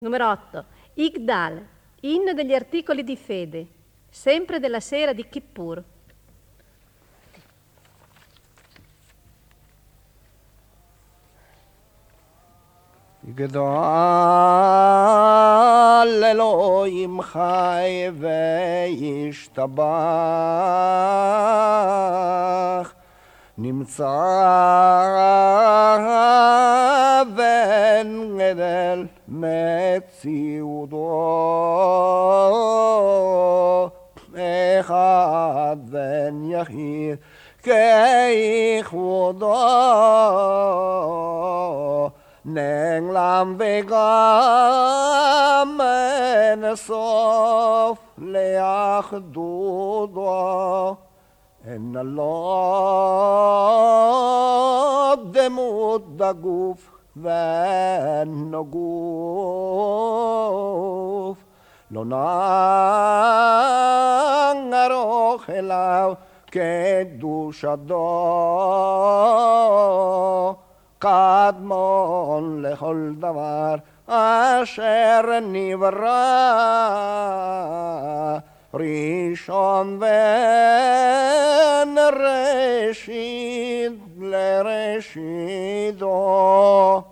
Numero 8. Igdal, inno degli articoli di fede, sempre della sera di Kippur. גדול אלוהים חי וישתבח, נמצא בן גדל מציאותו, אחד בן יחיד ככבודו, נעלם וגם אין סוף לאחדותו, אין לו דמות בגוף ואין לו גוף, לא נערוך אליו קדושתו, קדמון לכל דבר אשר נברא, ראשון ואין ראשית לראשיתו.